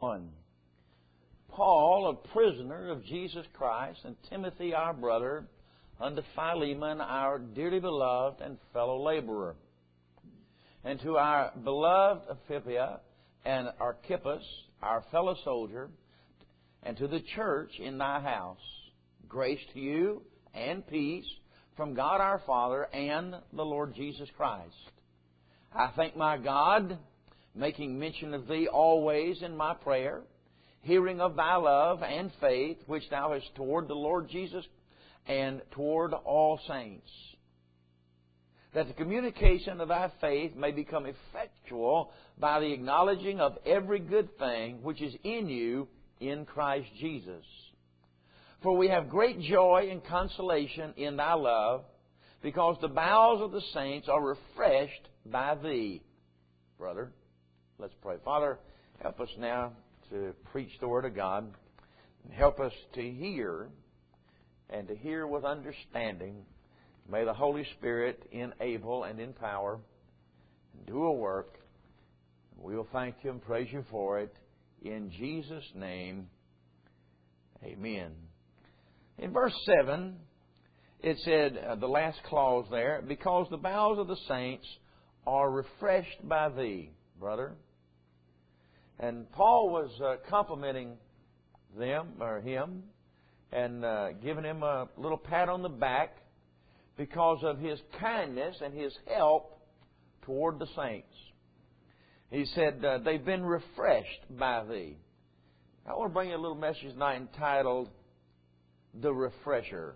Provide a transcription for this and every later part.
1. Paul, a prisoner of Jesus Christ, and Timothy, our brother, unto Philemon, our dearly beloved and fellow laborer, and to our beloved Apphia and Archippus, our fellow soldier, and to the church in thy house. Grace to you and peace from God our Father and the Lord Jesus Christ. I thank my God, making mention of thee always in my prayer, hearing of thy love and faith which thou hast toward the Lord Jesus and toward all saints, that the communication of thy faith may become effectual by the acknowledging of every good thing which is in you in Christ Jesus. For we have great joy and consolation in thy love, because the bowels of the saints are refreshed by thee. Brother, let's pray. Father, help us now to preach the Word of God, and help us to hear, and to hear with understanding. May the Holy Spirit enable and empower and do a work. We will thank you and praise you for it. In Jesus' name, amen. In verse 7, it said, the last clause there, because the bowels of the saints are refreshed by thee, brother. And Paul was complimenting them, or him, and giving him a little pat on the back because of his kindness and his help toward the saints. He said, they've been refreshed by thee. I want to bring you a little message tonight entitled, The Refresher.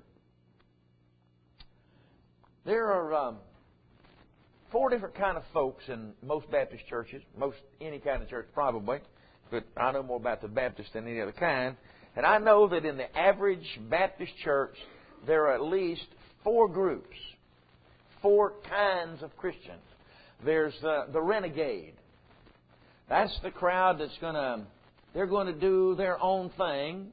There are 4 different kind of folks in most Baptist churches, any kind of church probably, but I know more about the Baptist than any other kind. And I know that in the average Baptist church, there are at least 4 groups, 4 kinds of Christians. There's the renegade. That's the crowd they're going to do their own thing.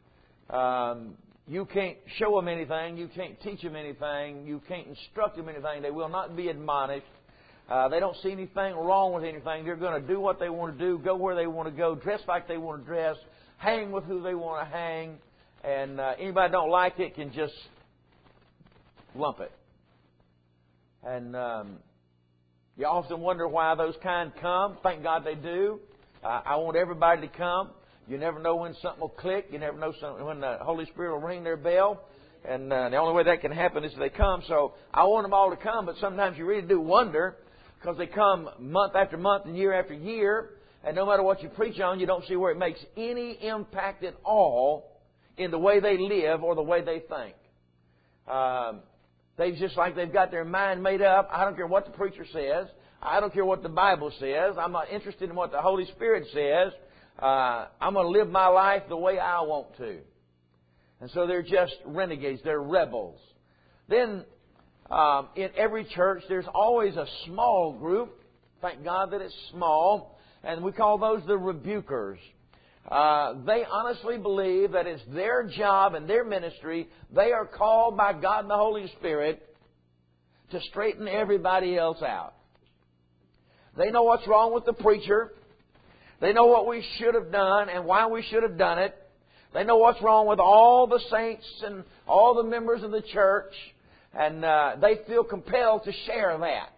You can't show them anything. You can't teach them anything. You can't instruct them anything. They will not be admonished. They don't see anything wrong with anything. They're going to do what they want to do, go where they want to go, dress like they want to dress, hang with who they want to hang. And anybody that don't like it can just lump it. And you often wonder why those kind come. Thank God they do. I want everybody to come. You never know when something will click. You never know when the Holy Spirit will ring their bell. And the only way that can happen is if they come. So I want them all to come, but sometimes you really do wonder because they come month after month and year after year. And no matter what you preach on, you don't see where it makes any impact at all in the way they live or the way they think. They've just like they've got their mind made up. I don't care what the preacher says. I don't care what the Bible says. I'm not interested in what the Holy Spirit says. I'm going to live my life the way I want to. And so they're just renegades. They're rebels. Then in every church, there's always a small group. Thank God that it's small. And we call those the rebukers. They honestly believe that it's their job and their ministry. They are called by God and the Holy Spirit to straighten everybody else out. They know what's wrong with the preacher. They know what we should have done and why we should have done it. They know what's wrong with all the saints and all the members of the church. And they feel compelled to share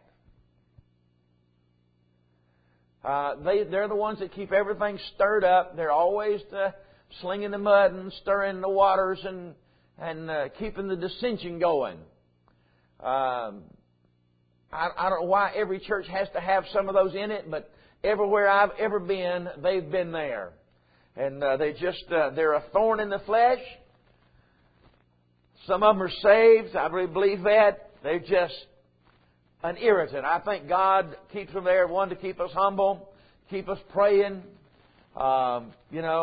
that. They're the ones that keep everything stirred up. They're always slinging the mud and stirring the waters and keeping the dissension going. I don't know why every church has to have some of those in it, but everywhere I've ever been, they've been there. And they're a thorn in the flesh. Some of them are saved. I really believe that. They're just an irritant. I think God keeps them there, one, to keep us humble, keep us praying. Sometimes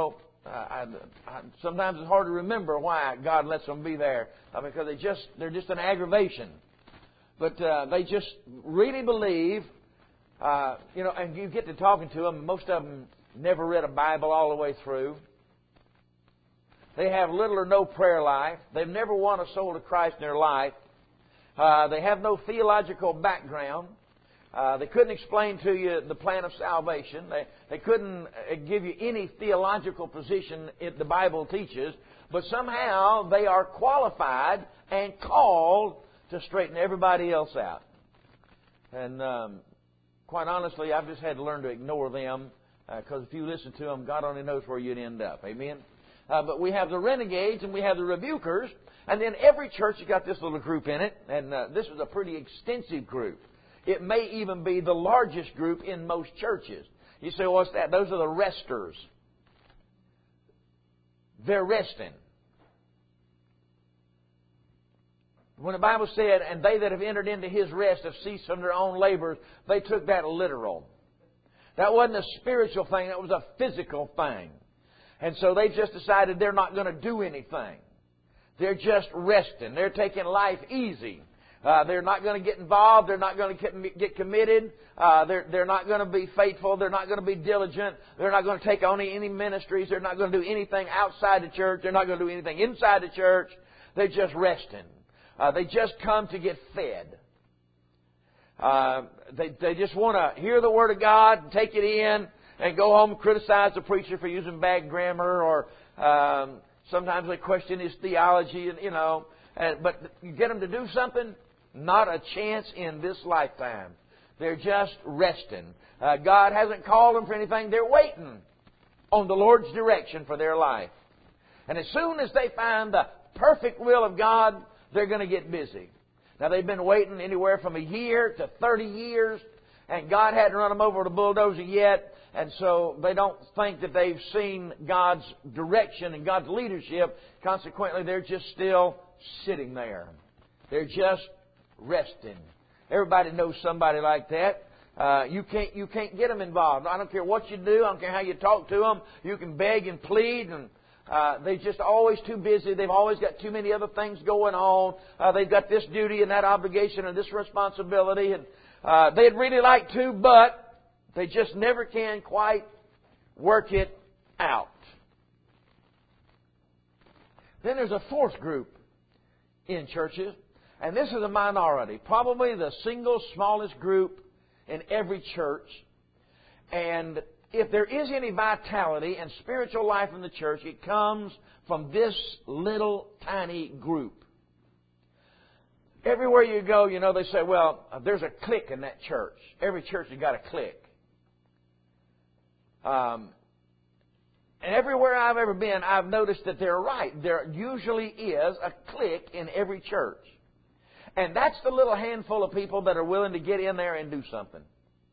it's hard to remember why God lets them be there. Because they're just an aggravation. But they just really believe, and you get to talking to them. Most of them never read a Bible all the way through. They have little or no prayer life. They've never won a soul to Christ in their life. They have no theological background. They couldn't explain to you the plan of salvation. They couldn't give you any theological position the Bible teaches. But somehow they are qualified and called to straighten everybody else out. And quite honestly, I've just had to learn to ignore them, because if you listen to them, God only knows where you'd end up. Amen? But we have the renegades and we have the rebukers. And then every church has got this little group in it. And this is a pretty extensive group. It may even be the largest group in most churches. You say, what's that? Those are the resters. They're resting. When the Bible said, and they that have entered into His rest have ceased from their own labors, they took that literal. That wasn't a spiritual thing, that was a physical thing. And so they just decided they're not going to do anything. They're just resting. They're taking life easy. They're not going to get involved. They're not going to get committed. They're not going to be faithful. They're not going to be diligent. They're not going to take on any ministries. They're not going to do anything outside the church. They're not going to do anything inside the church. They're just resting. They just come to get fed. They just want to hear the Word of God and take it in and go home and criticize the preacher for using bad grammar, or sometimes they question his theology, and but you get them to do something, not a chance in this lifetime. They're just resting. God hasn't called them for anything. They're waiting on the Lord's direction for their life. And as soon as they find the perfect will of God, they're going to get busy. Now, they've been waiting anywhere from a year to 30 years, and God hadn't run them over with a bulldozer yet, and so they don't think that they've seen God's direction and God's leadership. Consequently, they're just still sitting there. They're just resting. Everybody knows somebody like that. You can't get them involved. I don't care what you do. I don't care how you talk to them. You can beg and plead, and they're just always too busy. They've always got too many other things going on. They've got this duty and that obligation and this responsibility, and they'd really like to, but they just never can quite work it out. Then there's a fourth group in churches, and this is a minority, probably the single smallest group in every church. And if there is any vitality and spiritual life in the church, it comes from this little tiny group. Everywhere you go, they say, well, there's a clique in that church. Every church has got a clique. And everywhere I've ever been, I've noticed that they're right. There usually is a clique in every church. And that's the little handful of people that are willing to get in there and do something.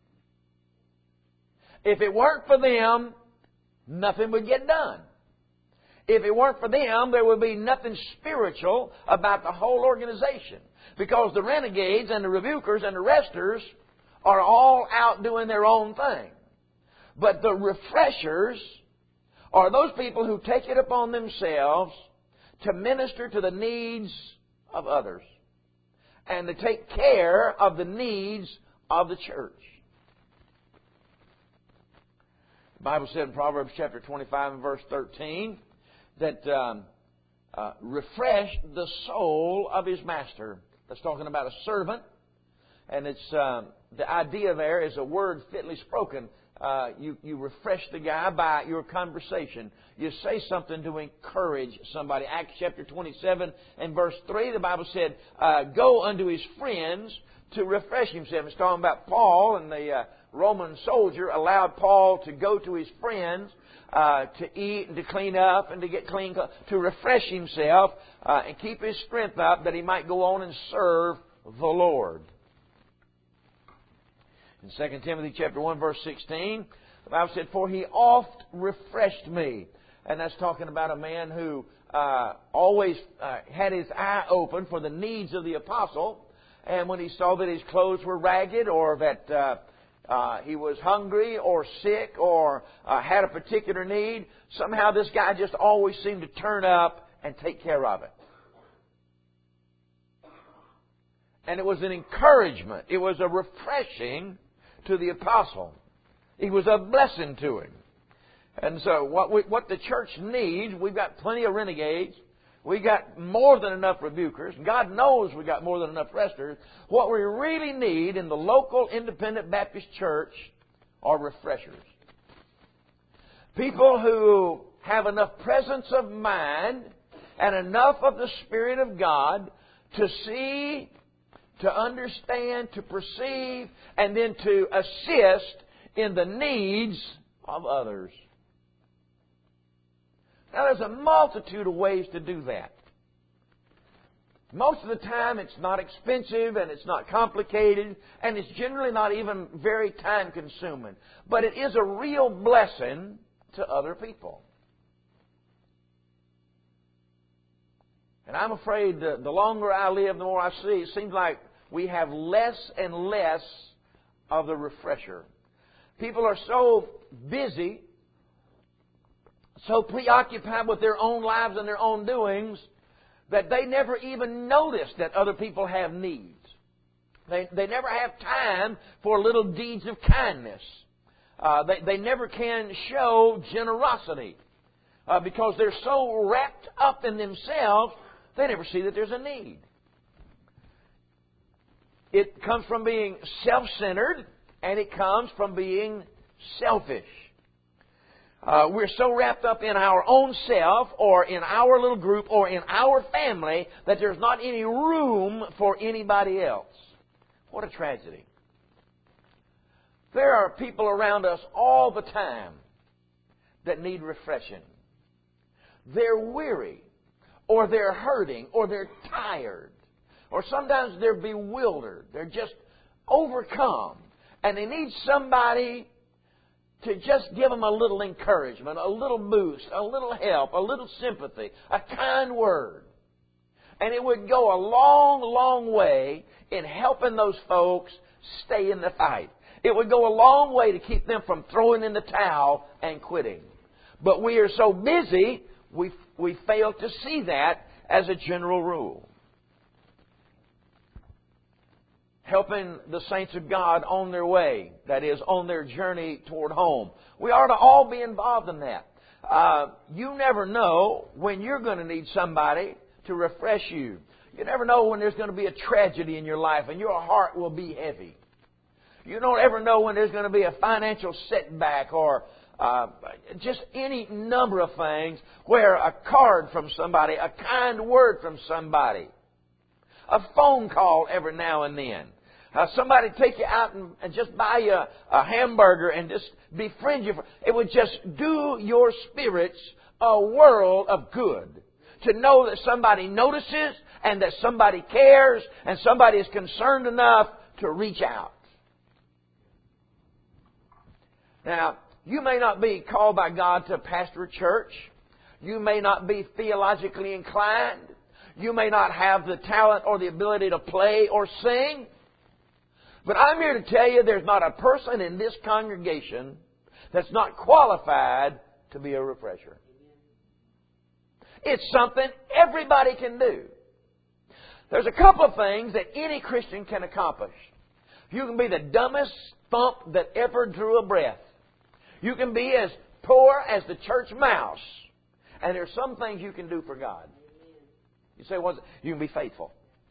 If it weren't for them, nothing would get done. If it weren't for them, there would be nothing spiritual about the whole organization. Because the renegades and the rebukers and the resters are all out doing their own thing. But the refreshers are those people who take it upon themselves to minister to the needs of others and to take care of the needs of the church. The Bible said in Proverbs chapter 25 and verse 13 that refresh the soul of his master. That's talking about a servant. And it's the idea there is a word fitly spoken. You refresh the guy by your conversation. You say something to encourage somebody. Acts chapter 27 and verse 3, the Bible said, go unto his friends to refresh himself. It's talking about Paul, and the Roman soldier allowed Paul to go to his friends to eat and to clean up and to get clean, to refresh himself and keep his strength up that he might go on and serve the Lord. In 2 Timothy chapter 1 verse 16, the Bible said, for he oft refreshed me. And that's talking about a man who always had his eye open for the needs of the apostle. And when he saw that his clothes were ragged, or that he was hungry or sick or had a particular need, somehow this guy just always seemed to turn up and take care of it. And it was an encouragement. It was a refreshing to the apostle. He was a blessing to him. And so what the church needs, we've got plenty of renegades. We got more than enough rebukers. God knows we got more than enough resters. What we really need in the local independent Baptist church are refreshers. People who have enough presence of mind and enough of the Spirit of God to see, to understand, to perceive, and then to assist in the needs of others. Now, there's a multitude of ways to do that. Most of the time, it's not expensive and it's not complicated, and it's generally not even very time-consuming. But it is a real blessing to other people. And I'm afraid the longer I live, the more I see, it seems like we have less and less of the refresher. People are so busy, so preoccupied with their own lives and their own doings, that they never even notice that other people have needs. They never have time for little deeds of kindness. They never can show generosity because they're so wrapped up in themselves, they never see that there's a need. It comes from being self-centered, and it comes from being selfish. We're so wrapped up in our own self or in our little group or in our family that there's not any room for anybody else. What a tragedy. There are people around us all the time that need refreshing. They're weary, or they're hurting, or they're tired, or sometimes they're bewildered. They're just overcome, and they need somebody to just give them a little encouragement, a little boost, a little help, a little sympathy, a kind word. And it would go a long, long way in helping those folks stay in the fight. It would go a long way to keep them from throwing in the towel and quitting. But we are so busy, we fail to see that as a general rule. Helping the saints of God on their way, that is, on their journey toward home. We ought to all be involved in that. You never know when you're going to need somebody to refresh you. You never know when there's going to be a tragedy in your life and your heart will be heavy. You don't ever know when there's going to be a financial setback or just any number of things where a card from somebody, a kind word from somebody, a phone call every now and then. Somebody take you out and just buy you a hamburger and just befriend you. It would just do your spirits a world of good to know that somebody notices and that somebody cares and somebody is concerned enough to reach out. Now, you may not be called by God to pastor a church. You may not be theologically inclined. You may not have the talent or the ability to play or sing. But I'm here to tell you there's not a person in this congregation that's not qualified to be a refresher. It's something everybody can do. There's a couple of things that any Christian can accomplish. You can be the dumbest thump that ever drew a breath. You can be as poor as the church mouse. And there's some things you can do for God. You say, what's it? You can be faithful.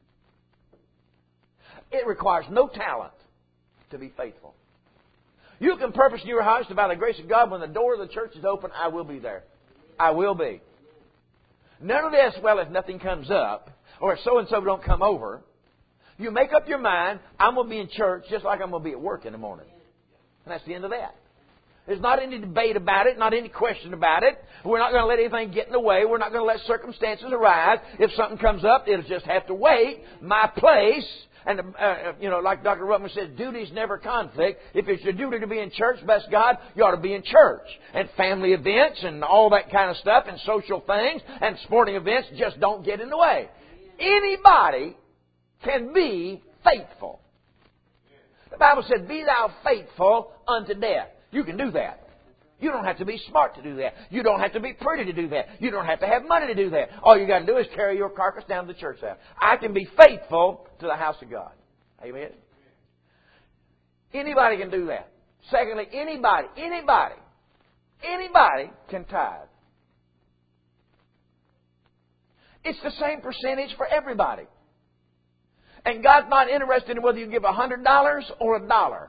It requires no talent to be faithful. You can purpose in your heart, by the grace of God, when the door of the church is open, I will be there. I will be. None of this, well, if nothing comes up, or if so-and-so don't come over, you make up your mind, I'm going to be in church just like I'm going to be at work in the morning. And that's the end of that. There's not any debate about it, not any question about it. We're not going to let anything get in the way. We're not going to let circumstances arise. If something comes up, it'll just have to wait. My place, and like Dr. Ruttman said, duties never conflict. If it's your duty to be in church, bless God, you ought to be in church. And family events and all that kind of stuff and social things and sporting events just don't get in the way. Anybody can be faithful. The Bible said, be thou faithful unto death. You can do that. You don't have to be smart to do that. You don't have to be pretty to do that. You don't have to have money to do that. All you got to do is carry your carcass down to the church house. I can be faithful to the house of God. Amen? Anybody can do that. Secondly, anybody can tithe. It's the same percentage for everybody. And God's not interested in whether you give $100 or $1.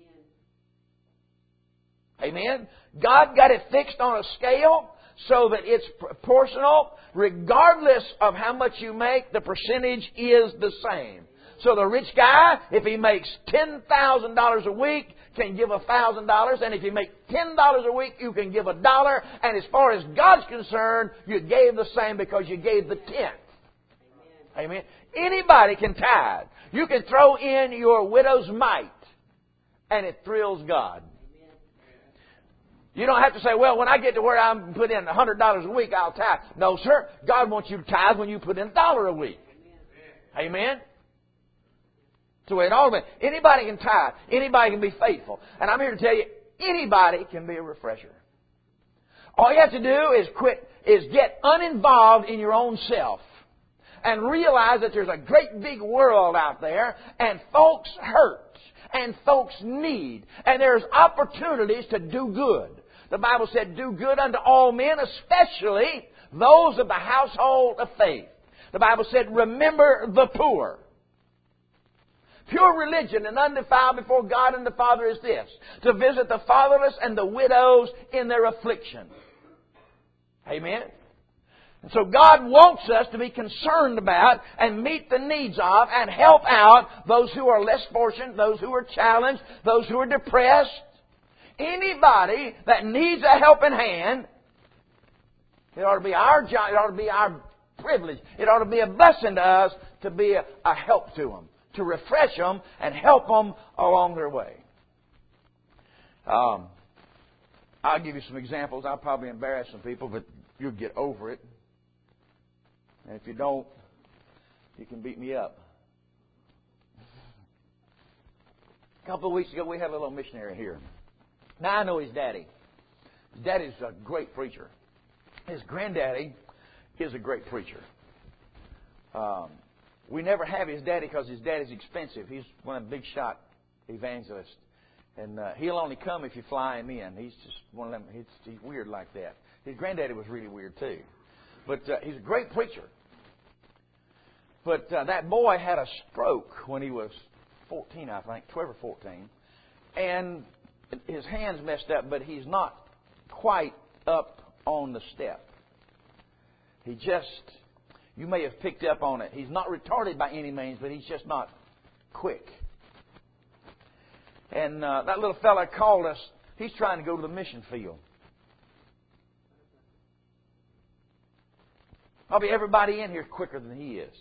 Amen? God got it fixed on a scale so that it's proportional. Regardless of how much you make, the percentage is the same. So the rich guy, if he makes $10,000 a week, can give $1,000. And if you make $10 a week, you can give $1. And as far as God's concerned, you gave the same because you gave the tenth. Amen. Anybody can tithe. You can throw in your widow's mite, and it thrills God. You don't have to say, well, when I get to where I'm put in $100 a week, I'll tithe. No, sir. God wants you to tithe when you put in $1 a week. Amen. That's the way it all is. Anybody can tithe. Anybody can be faithful. And I'm here to tell you, anybody can be a refresher. All you have to do is get uninvolved in your own self. And realize that there's a great big world out there, and folks hurt, and folks need, and there's opportunities to do good. The Bible said, do good unto all men, especially those of the household of faith. The Bible said, remember the poor. Pure religion and undefiled before God and the Father is this, to visit the fatherless and the widows in their affliction. Amen? And so God wants us to be concerned about and meet the needs of and help out those who are less fortunate, those who are challenged, those who are depressed. Anybody that needs a helping hand, it ought to be our job, it ought to be our privilege, it ought to be a blessing to us to be a help to them, to refresh them and help them along their way. I'll give you some examples. I'll probably embarrass some people, but you'll get over it. And if you don't, you can beat me up. A couple of weeks ago, we had a little missionary here. Now, I know his daddy. His daddy's a great preacher. His granddaddy is a great preacher. We never have his daddy because his daddy's expensive. He's one of the big shot evangelists. And he'll only come if you fly him in. He's just one of them. He's weird like that. His granddaddy was really weird too. But he's a great preacher. But that boy had a stroke when he was 14, I think, 12 or 14. And his hand's messed up, but he's not quite up on the step. He just, you may have picked up on it. He's not retarded by any means, but he's just not quick. And that little fella called us. He's trying to go to the mission field. Probably everybody in here is quicker than he is.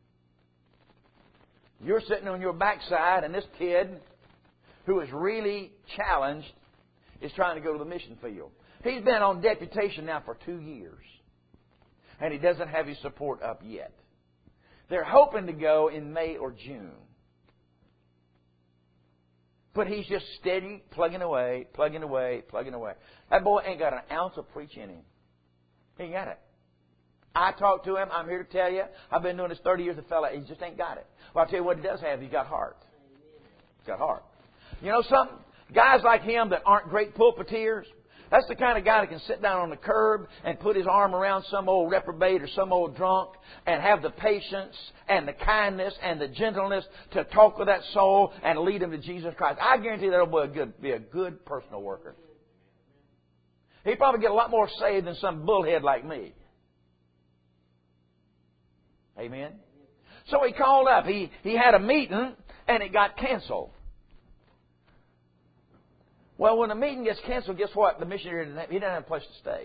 You're sitting on your backside, and this kid, who is really challenged, is trying to go to the mission field. He's been on deputation now for 2 years, and he doesn't have his support up yet. They're hoping to go in May or June. But he's just steady, plugging away, plugging away, plugging away. That boy ain't got an ounce of preach in him. He ain't got it. I talked to him. I'm here to tell you. I've been doing this 30 years. The fella, he just ain't got it. Well, I'll tell you what he does have. He's got heart. He's got heart. You know something? Guys like him that aren't great pulpiteers, that's the kind of guy that can sit down on the curb and put his arm around some old reprobate or some old drunk and have the patience and the kindness and the gentleness to talk with that soul and lead him to Jesus Christ. I guarantee that will be a good personal worker. He'd probably get a lot more saved than some bullhead like me. Amen? So he called up. He had a meeting and it got canceled. Well, when the meeting gets canceled, guess what? The missionary he didn't have a place to stay.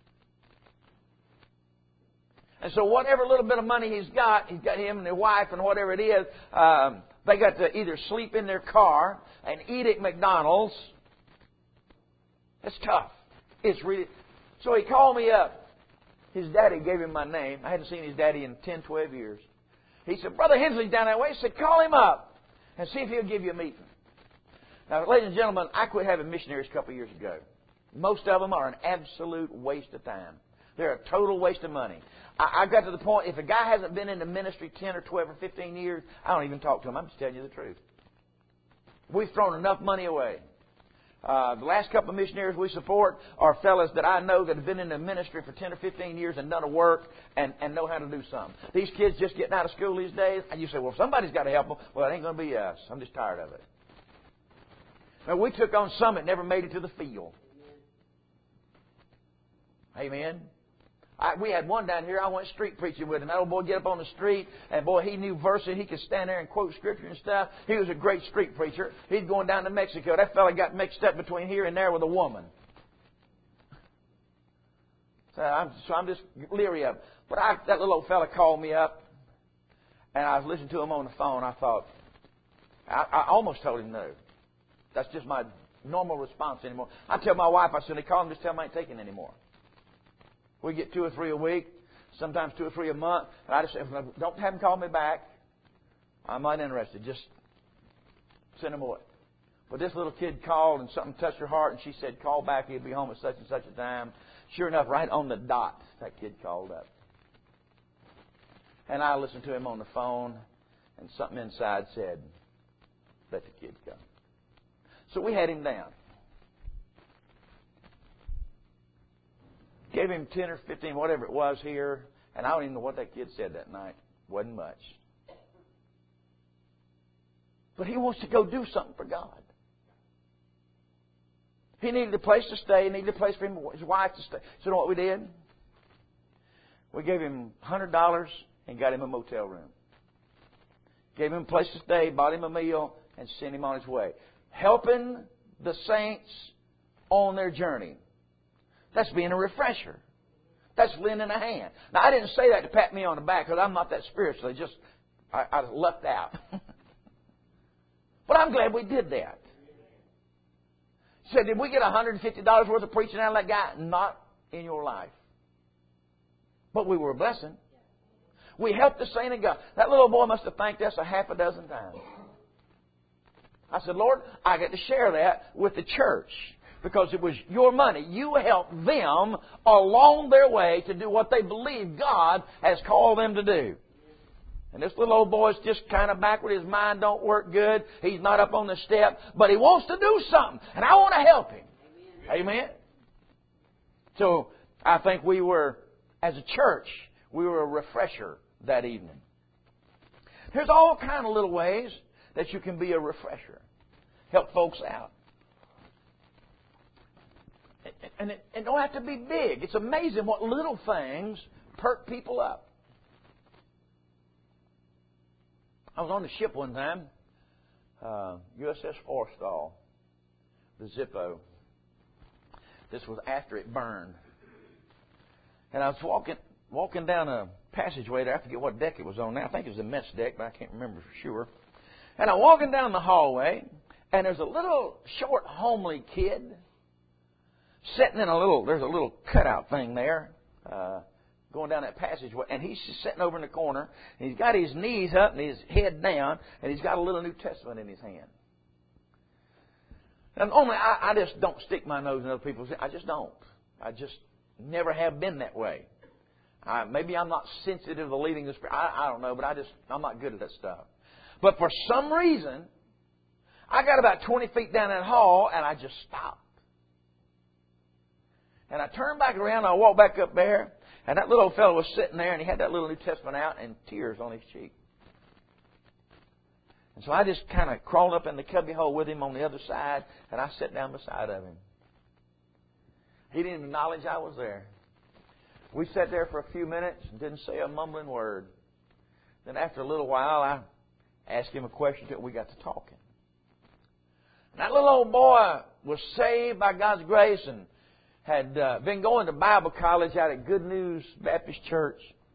And so whatever little bit of money he's got him and their wife and whatever it is, they got to either sleep in their car and eat at McDonald's. It's tough. It's really... So he called me up. His daddy gave him my name. I hadn't seen his daddy in 10, 12 years. He said, Brother Hensley's down that way. He said, call him up and see if he'll give you a meeting. Now, ladies and gentlemen, I quit having missionaries a couple of years ago. Most of them are an absolute waste of time. They're a total waste of money. I got to the point, if a guy hasn't been in the ministry 10 or 12 or 15 years, I don't even talk to him. I'm just telling you the truth. We've thrown enough money away. The last couple of missionaries we support are fellas that I know that have been in the ministry for 10 or 15 years and done a work and know how to do something. These kids just getting out of school these days, and you say, well, somebody's got to help them. Well, it ain't going to be us. I'm just tired of it. Now, we took on some that never made it to the field. Amen. We had one down here, I went street preaching with him. That old boy get up on the street, and boy, he knew verses. He could stand there and quote Scripture and stuff. He was a great street preacher. He's going down to Mexico. That fella got mixed up between here and there with a woman. So I'm just leery of it. But that little old fella called me up, and I was listening to him on the phone. I thought, I almost told him no. That's just my normal response anymore. I tell my wife, I said, they call him, just tell him I ain't taking it anymore. We get 2 or 3 a week, sometimes 2 or 3 a month. And I just say, don't have him call me back. I'm not interested. Just send him away. But this little kid called and something touched her heart, and she said, call back. He'll be home at such and such a time. Sure enough, right on the dot, that kid called up. And I listened to him on the phone, and something inside said, let the kid go. So we had him down. Gave him 10 or 15, whatever it was here, and I don't even know what that kid said that night. Wasn't much. But he wants to go do something for God. He needed a place to stay. He needed a place for his wife to stay. So you know what we did? We gave him $100 and got him a motel room. Gave him a place to stay, bought him a meal, and sent him on his way. Helping the saints on their journey. That's being a refresher. That's lending a hand. Now, I didn't say that to pat me on the back because I'm not that spiritual. I lucked out. But I'm glad we did that. Said, did we get $150 worth of preaching out of that guy? Not in your life. But we were a blessing. We helped the saint of God. That little boy must have thanked us a half a dozen times. I said, Lord, I get to share that with the church. Because it was your money. You helped them along their way to do what they believe God has called them to do. And this little old boy's just kind of backward. His mind don't work good. He's not up on the step. But he wants to do something. And I want to help him. Amen. So I think we were, as a church, we were a refresher that evening. There's all kind of little ways that you can be a refresher. Help folks out. And it don't have to be big. It's amazing what little things perk people up. I was on the ship one time, USS Forrestal, the Zippo. This was after it burned. And I was walking down a passageway there. I forget what deck it was on now. I think it was the mess deck, but I can't remember for sure. And I'm walking down the hallway, and there's a little short, homely kid sitting in there's a little cutout thing there, going down that passageway, and he's just sitting over in the corner, and he's got his knees up and his head down, and he's got a little New Testament in his hand. And only I just don't stick my nose in other people's. I just don't. I just never have been that way. Maybe I'm not sensitive to the leading of the Spirit. I don't know, but I'm not good at that stuff. But for some reason, I got about 20 feet down that hall, and I just stopped. And I turned back around, and I walked back up there, and that little old fellow was sitting there, and he had that little New Testament out and tears on his cheek. And so I just kind of crawled up in the cubby hole with him on the other side, and I sat down beside of him. He didn't acknowledge I was there. We sat there for a few minutes and didn't say a mumbling word. Then after a little while, I asked him a question until we got to talking. And that little old boy was saved by God's grace and had been going to Bible college out at Good News Baptist Church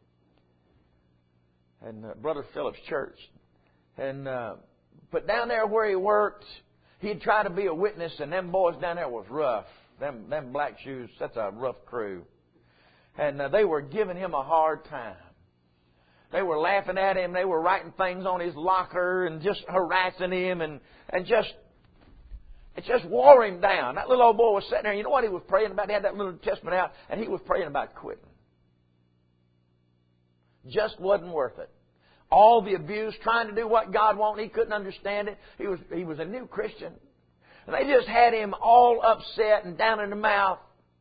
and Brother Phillips Church. And but down there where he worked, he'd try to be a witness, and them boys down there was rough. Them black shoes, that's a rough crew. And they were giving him a hard time. They were laughing at him. They were writing things on his locker and just harassing him and just... It just wore him down. That little old boy was sitting there. You know what he was praying about? He had that little Testament out, and he was praying about quitting. Just wasn't worth it. All the abuse, trying to do what God wanted, he couldn't understand it. He was a new Christian. And they just had him all upset and down in the mouth.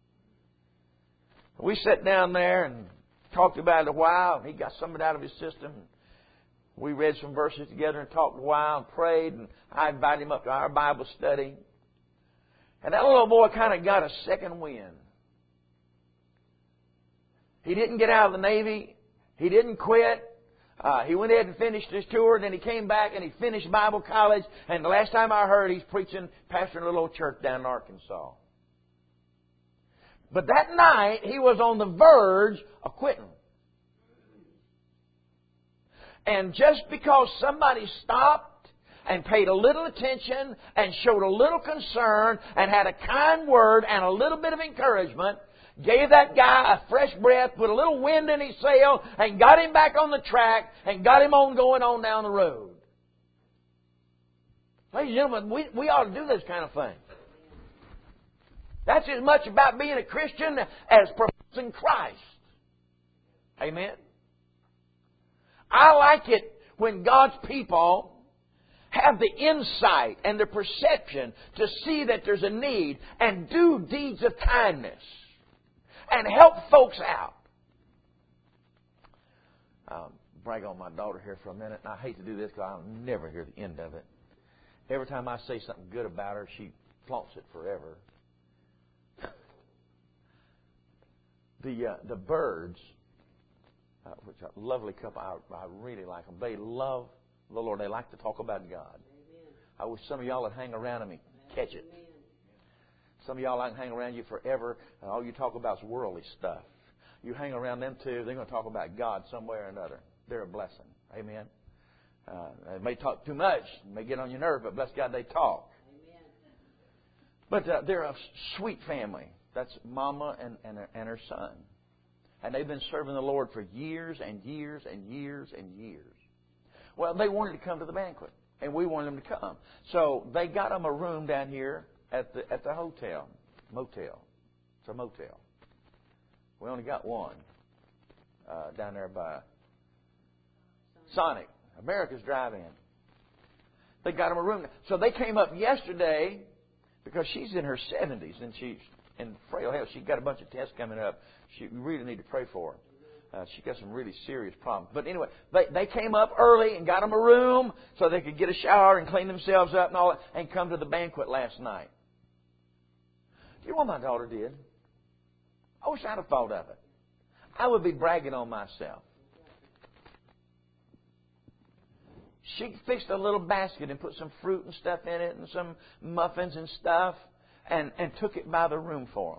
We sat down there and talked about it a while. He got some of it out of his system. We read some verses together and talked a while and prayed. And I invited him up to our Bible study. And that little boy kind of got a second wind. He didn't get out of the Navy. He didn't quit. He went ahead and finished his tour. Then he came back and he finished Bible college. And the last time I heard, he's preaching, pastoring a little old church down in Arkansas. But that night, he was on the verge of quitting. And just because somebody stopped and paid a little attention and showed a little concern and had a kind word and a little bit of encouragement, gave that guy a fresh breath, put a little wind in his sail, and got him back on the track and got him on going on down the road. Ladies and gentlemen, we ought to do this kind of thing. That's as much about being a Christian as professing Christ. Amen? I like it when God's people have the insight and the perception to see that there's a need and do deeds of kindness and help folks out. I'll brag on my daughter here for a minute, and I hate to do this because I'll never hear the end of it. Every time I say something good about her, she flaunts it forever. The Birds, which are a lovely couple, I really like them. They love the Lord. They like to talk about God. Amen. I wish some of y'all would hang around them and catch it. Amen. Some of y'all I can hang around you forever, and all you talk about is worldly stuff. You hang around them too, they're going to talk about God some way or another. They're a blessing. Amen. They may talk too much, may get on your nerve, but bless God, they talk. Amen. But they're a sweet family. That's Mama and her son. And they've been serving the Lord for years and years and years and years. Well, they wanted to come to the banquet, and we wanted them to come. So they got them a room down here at the hotel. Motel. It's a motel. We only got one down there by Sonic, America's Drive-In. They got them a room. So they came up yesterday because she's in her 70s, and she's in frail health. She's got a bunch of tests coming up. We really need to pray for her. She got some really serious problems. But anyway, they came up early and got them a room so they could get a shower and clean themselves up and all that, and come to the banquet last night. Do you know what my daughter did? I wish I'd have thought of it. I would be bragging on myself. She fixed a little basket and put some fruit and stuff in it and some muffins and stuff and took it by the room for them.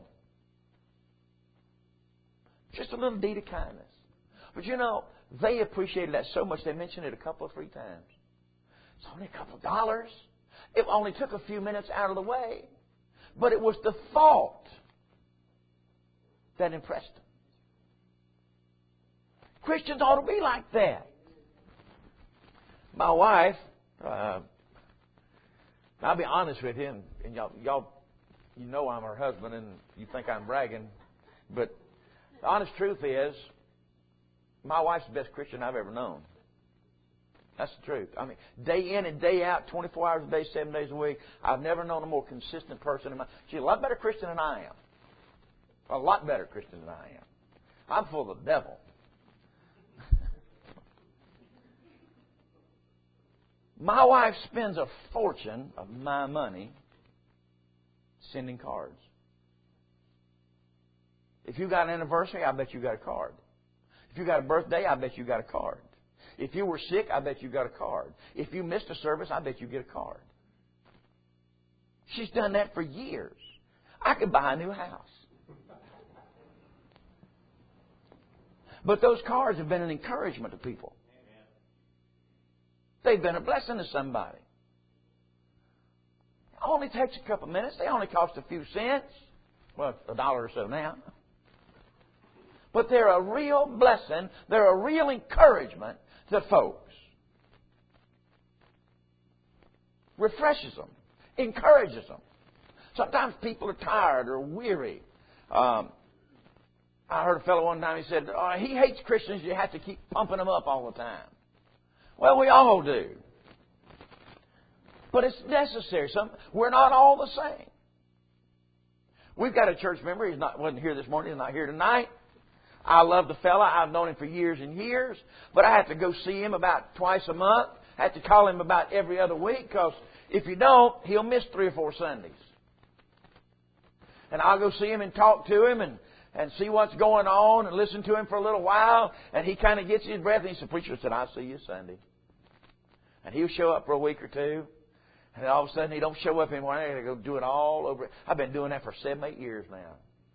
Just a little deed of kindness. But you know, they appreciated that so much they mentioned it a couple or three times. It's only a couple of dollars. It only took a few minutes out of the way. But it was the thought that impressed them. Christians ought to be like that. My wife, I'll be honest with you, and y'all, you know I'm her husband, and you think I'm bragging, but the honest truth is, my wife's the best Christian I've ever known. That's the truth. I mean, day in and day out, 24 hours a day, 7 days a week, I've never known a more consistent person. She's a lot better Christian than I am. A lot better Christian than I am. I'm full of the devil. My wife spends a fortune of my money sending cards. If you got an anniversary, I bet you got a card. If you got a birthday, I bet you got a card. If you were sick, I bet you got a card. If you missed a service, I bet you get a card. She's done that for years. I could buy a new house. But those cards have been an encouragement to people. They've been a blessing to somebody. It only takes a couple minutes. They only cost a few cents. Well, $1 or so now. But they're a real blessing. They're a real encouragement to folks. Refreshes them. Encourages them. Sometimes people are tired or weary. I heard a fellow one time, he said, he hates Christians. You have to keep pumping them up all the time. Well, we all do. But it's necessary. We're not all the same. We've got a church member. Wasn't here this morning. He's not here tonight. I love the fella. I've known him for years and years. But I have to go see him about twice a month. I have to call him about every other week, because if you don't, he'll miss 3 or 4 Sundays. And I'll go see him and talk to him and see what's going on and listen to him for a little while. And he kind of gets his breath and he said, "Preacher," said, "I'll see you Sunday." And he'll show up for a week or two. And then all of a sudden he don't show up anymore. I got to go do it all over. I've been doing that for 7, 8 years now.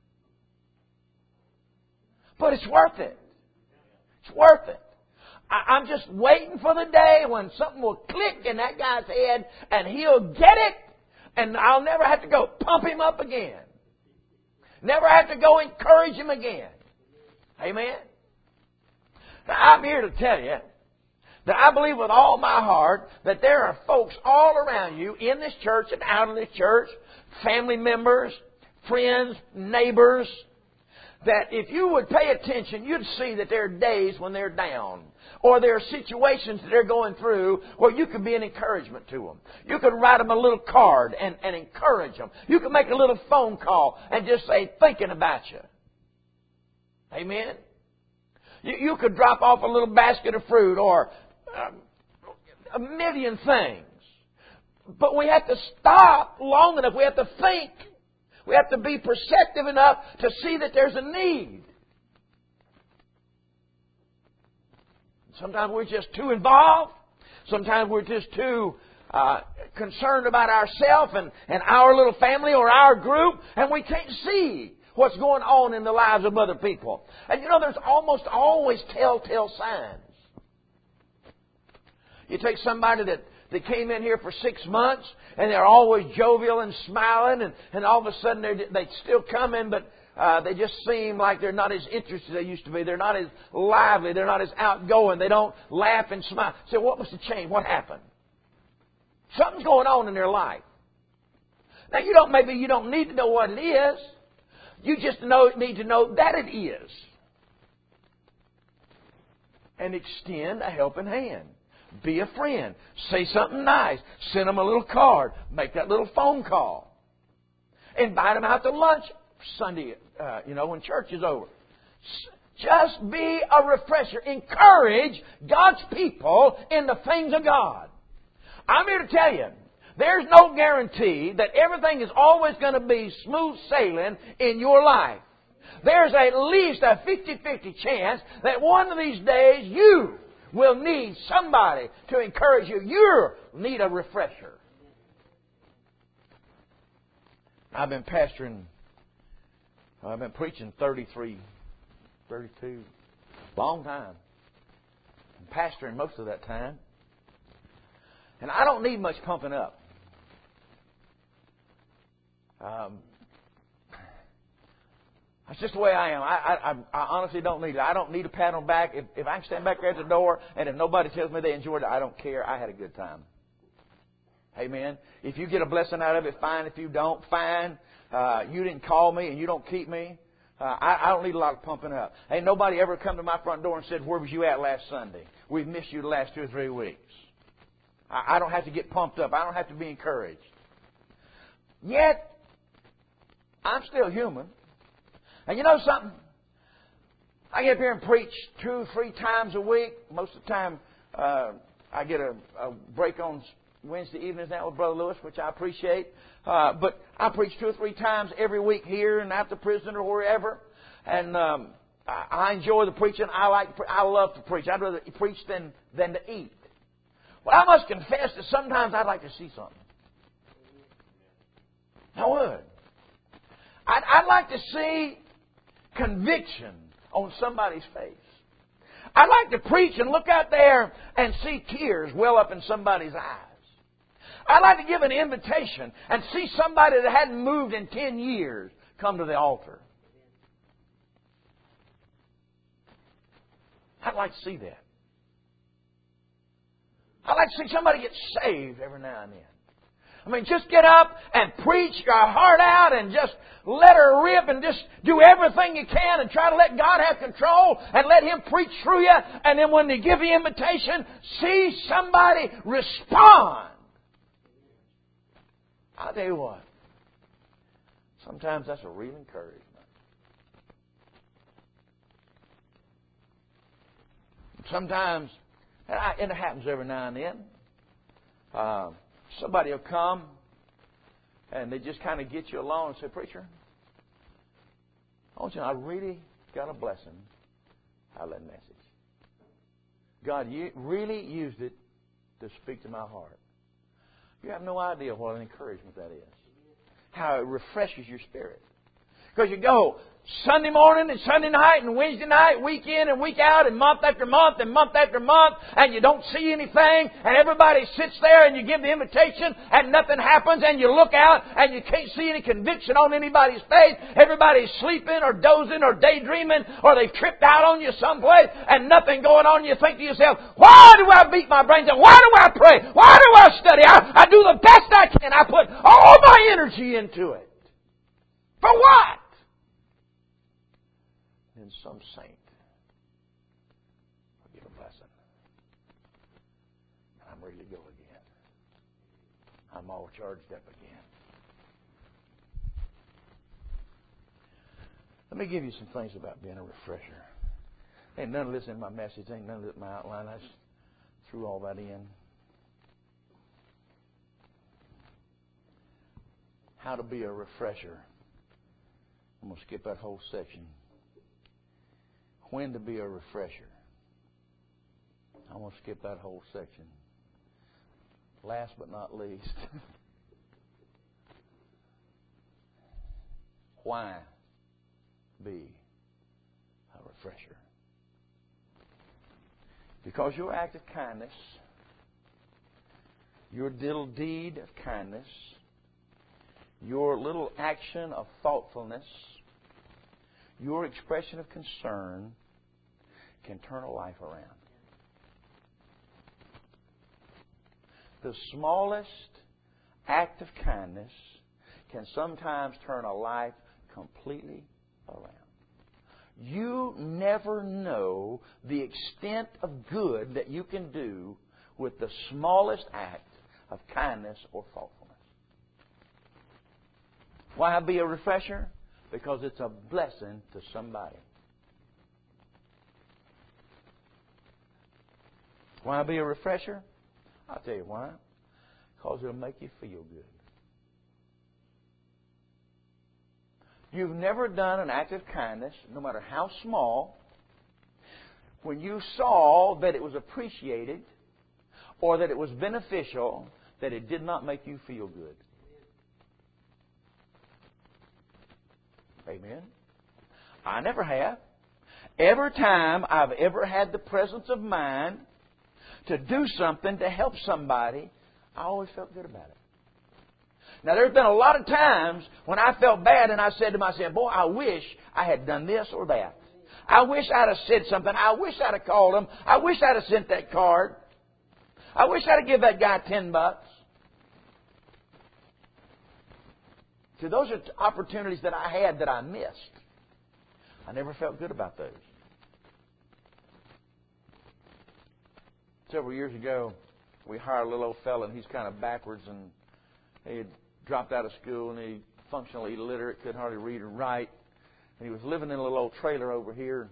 But it's worth it. It's worth it. I'm just waiting for the day when something will click in that guy's head and he'll get it, and I'll never have to go pump him up again. Never have to go encourage him again. Amen? Now, I'm here to tell you that I believe with all my heart that there are folks all around you in this church and out of this church, family members, friends, neighbors, that if you would pay attention, you'd see that there are days when they're down. Or there are situations that they're going through where you could be an encouragement to them. You could write them a little card and encourage them. You could make a little phone call and just say, "Thinking about you." Amen? You could drop off a little basket of fruit or a million things. But we have to stop long enough. We have to think. We have to be perceptive enough to see that there's a need. Sometimes we're just too involved. Sometimes we're just too concerned about ourselves and our little family or our group, and we can't see what's going on in the lives of other people. And you know, there's almost always telltale signs. You take somebody that came in here for 6 months, and they're always jovial and smiling, and all of a sudden they still come in, but they just seem like they're not as interested as they used to be. They're not as lively. They're not as outgoing. They don't laugh and smile. So what must have changed? What happened? Something's going on in their life. Now, maybe you don't need to know what it is. You just need to know that it is. And extend a helping hand. Be a friend. Say something nice. Send them a little card. Make that little phone call. Invite them out to lunch Sunday, when church is over. Just be a refresher. Encourage God's people in the things of God. I'm here to tell you, there's no guarantee that everything is always going to be smooth sailing in your life. There's at least a 50-50 chance that one of these days you will need somebody to encourage you. You need a refresher. I've been preaching 32, long time. I'm pastoring most of that time. And I don't need much pumping up. That's just the way I am. I honestly don't need it. I don't need a pat on the back. If I can stand back there at the door, and if nobody tells me they enjoyed it, I don't care. I had a good time. Amen. If you get a blessing out of it, fine. If you don't, fine. You didn't call me and you don't keep me. I don't need a lot of pumping up. Ain't nobody ever come to my front door and said, "Where was you at last Sunday? We've missed you the last 2 or 3 weeks." I don't have to get pumped up. I don't have to be encouraged. Yet, I'm still human. And you know something? I get up here and preach 2 or 3 times a week. Most of the time, I get a break on Wednesday evenings now with Brother Lewis, which I appreciate. But I preach 2 or 3 times every week here and at the prison or wherever. And I enjoy the preaching. I love to preach. I'd rather preach than to eat. But I must confess that sometimes I'd like to see something. I would. I'd like to see conviction on somebody's face. I'd like to preach and look out there and see tears well up in somebody's eyes. I'd like to give an invitation and see somebody that hadn't moved in 10 years come to the altar. I'd like to see that. I'd like to see somebody get saved every now and then. I mean, just get up and preach your heart out and just let her rip and just do everything you can and try to let God have control and let Him preach through you. And then when they give the invitation, see somebody respond. I'll tell you what. Sometimes that's a real encouragement. Sometimes, and it happens every now and then, somebody will come and they just kind of get you along and say, "Preacher, I want you to know I really got a blessing out of that message. God really used it to speak to my heart." You have no idea what an encouragement that is. How it refreshes your spirit. Because you go Sunday morning and Sunday night and Wednesday night, week in and week out, and month after month and month after month, and you don't see anything, and everybody sits there and you give the invitation and nothing happens, and you look out and you can't see any conviction on anybody's face. Everybody's sleeping or dozing or daydreaming, or they've tripped out on you someplace and nothing going on. You think to yourself, why do I beat my brains out? Why do I pray? Why do I study? I do the best I can. I put all my energy into it. For what? And some saint will give a blessing. And I'm ready to go again. I'm all charged up again. Let me give you some things about being a refresher. Ain't none of this in my message. Ain't none of it in my outline. I just threw all that in. How to be a refresher. I'm going to skip that whole section. When to be a refresher. I'm going to skip that whole section. Last but not least, why be a refresher? Because your act of kindness, your little deed of kindness, your little action of thoughtfulness, your expression of concern can turn a life around. The smallest act of kindness can sometimes turn a life completely around. You never know the extent of good that you can do with the smallest act of kindness or thoughtfulness. Why be a refresher? Because it's a blessing to somebody. Why be a refresher? I'll tell you why. Because it'll make you feel good. You've never done an act of kindness, no matter how small, when you saw that it was appreciated or that it was beneficial, that it did not make you feel good. Amen. I never have. Every time I've ever had the presence of mind to do something to help somebody, I always felt good about it. Now, there's been a lot of times when I felt bad and I said to myself, boy, I wish I had done this or that. I wish I'd have said something. I wish I'd have called him. I wish I'd have sent that card. I wish I'd have given that guy $10. So those are opportunities that I had that I missed. I never felt good about those. Several years ago, we hired a little old fella, and he's kind of backwards, and he had dropped out of school, and he functionally illiterate, couldn't hardly read or write. And he was living in a little old trailer over here,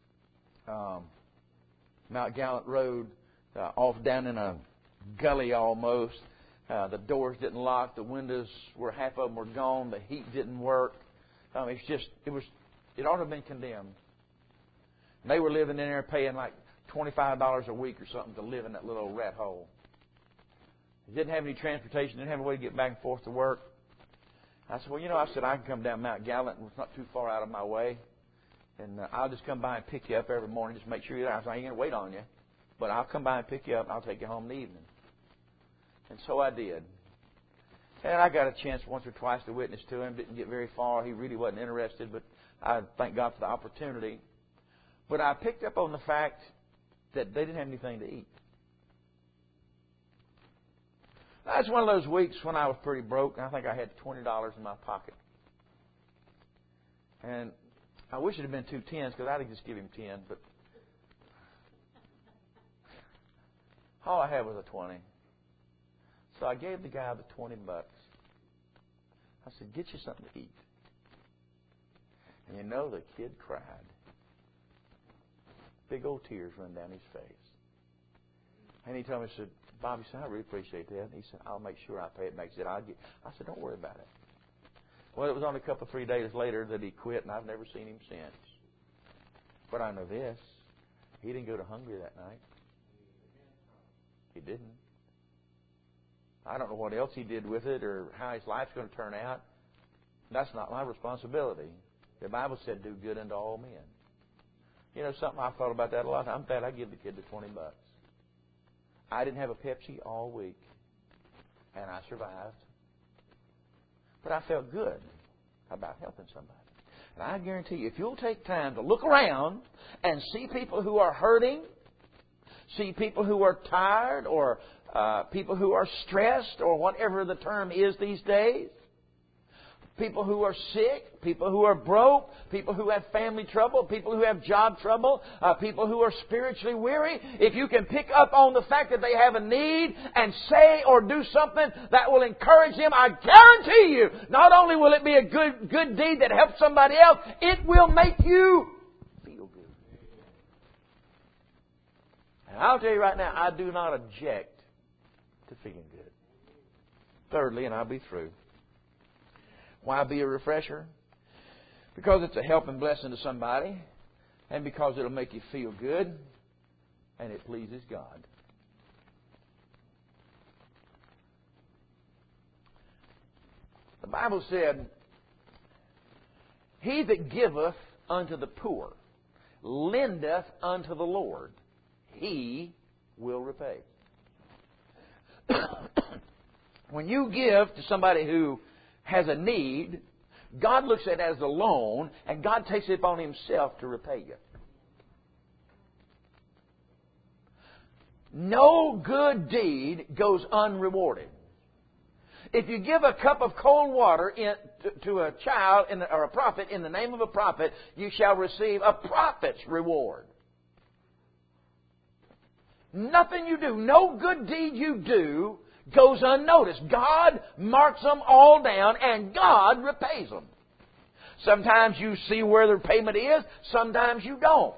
Mount Gallant Road, off down in a gully almost. The doors didn't lock. The windows were, half of them were gone. The heat didn't work. It ought to have been condemned. And they were living in there paying like $25 a week or something to live in that little old rat hole. They didn't have any transportation. Didn't have a way to get back and forth to work. I said, well, I can come down Mount Gallant. It's not too far out of my way. And I'll just come by and pick you up every morning. Just make sure you're there. I said, I ain't going to wait on you. But I'll come by and pick you up, and I'll take you home in the evening. And so I did. And I got a chance once or twice to witness to him. Didn't get very far. He really wasn't interested, but I thank God for the opportunity. But I picked up on the fact that they didn't have anything to eat. That's one of those weeks when I was pretty broke. I think I had $20 in my pocket. And I wish it had been 2 tens, because I'd just give him 10. But all I had was a 20. So I gave the guy the $20. I said, get you something to eat. And you know, the kid cried. Big old tears run down his face. And he told me, he said, Bob, he said, I really appreciate that. And he said, I'll make sure I pay it back. He said, I said, don't worry about it. Well, it was only a couple, 3 days later that he quit, and I've never seen him since. But I know this. He didn't go to hungry that night. He didn't. I don't know what else he did with it or how his life's going to turn out. That's not my responsibility. The Bible said, do good unto all men. You know, something I've thought about that a lot. I'm glad I give the kid the $20. I didn't have a Pepsi all week, and I survived. But I felt good about helping somebody. And I guarantee you, if you'll take time to look around and see people who are hurting, see people who are tired, or people who are stressed, or whatever the term is these days, people who are sick, people who are broke, people who have family trouble, people who have job trouble, people who are spiritually weary. If you can pick up on the fact that they have a need and say or do something that will encourage them, I guarantee you, not only will it be a good deed that helps somebody else, it will make you feel good. And I'll tell you right now, I do not object to feeling good. Thirdly, and I'll be through, why be a refresher? Because it's a help and blessing to somebody, and because it'll make you feel good, and it pleases God. The Bible said, He that giveth unto the poor lendeth unto the Lord, He will repay. When you give to somebody who has a need, God looks at it as a loan, and God takes it upon Himself to repay you. No good deed goes unrewarded. If you give a cup of cold water to a child or a prophet in the name of a prophet, you shall receive a prophet's reward. Nothing you do, no good deed you do goes unnoticed. God marks them all down, and God repays them. Sometimes you see where the payment is, sometimes you don't.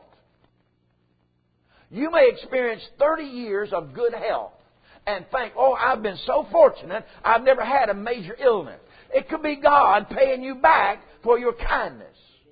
You may experience 30 years of good health and think, oh, I've been so fortunate, I've never had a major illness. It could be God paying you back for your kindness.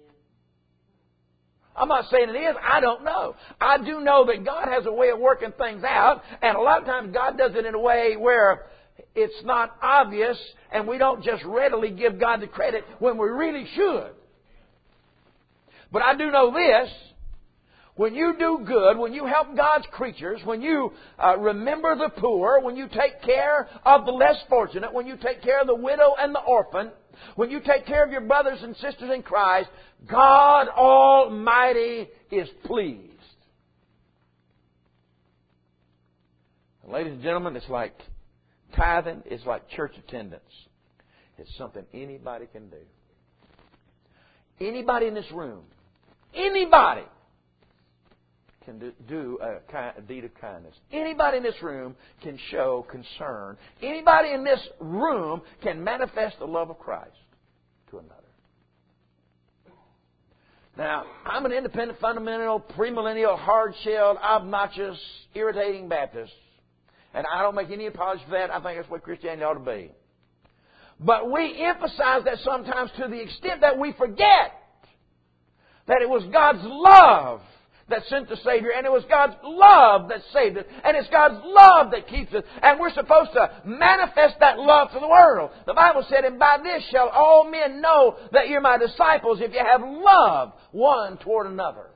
I'm not saying it is. I don't know. I do know that God has a way of working things out, and a lot of times God does it in a way where it's not obvious, and we don't just readily give God the credit when we really should. But I do know this. When you do good, when you help God's creatures, when you remember the poor, when you take care of the less fortunate, when you take care of the widow and the orphan, when you take care of your brothers and sisters in Christ, God Almighty is pleased. And ladies and gentlemen, it's like tithing, it's like church attendance. It's something anybody can do. Anybody in this room, anybody can do a deed of kindness. Anybody in this room can show concern. Anybody in this room can manifest the love of Christ to another. Now, I'm an independent, fundamental, premillennial, hard-shelled, obnoxious, irritating Baptist. And I don't make any apology for that. I think that's what Christianity ought to be. But we emphasize that sometimes to the extent that we forget that it was God's love that sent the Savior, and it was God's love that saved us, and it's God's love that keeps us, and we're supposed to manifest that love to the world. The Bible said, and by this shall all men know that you're my disciples, if you have love one toward another.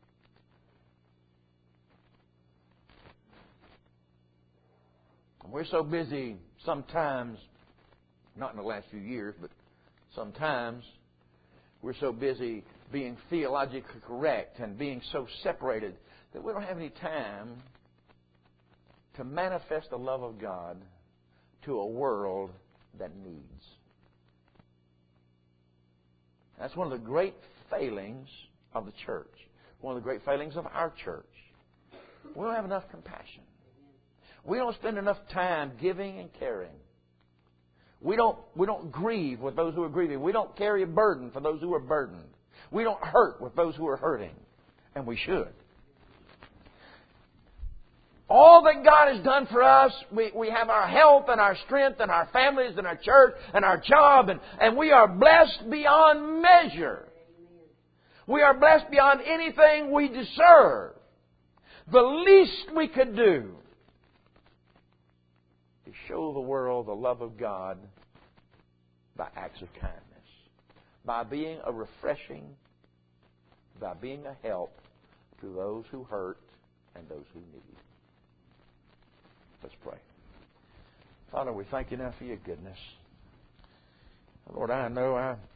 And we're so busy sometimes, not in the last few years, but sometimes we're so busy being theologically correct and being so separated that we don't have any time to manifest the love of God to a world that needs. That's one of the great failings of the church. One of the great failings of our church. We don't have enough compassion. We don't spend enough time giving and caring. We don't grieve with those who are grieving. We don't carry a burden for those who are burdened. We don't hurt with those who are hurting. And we should. All that God has done for us, we have our health and our strength and our families and our church and our job, and we are blessed beyond measure. We are blessed beyond anything we deserve. The least we could do is show the world the love of God by acts of kindness, by being a refreshing, by being a help to those who hurt and those who need. Let's pray. Father, we thank you now for your goodness. Lord, I know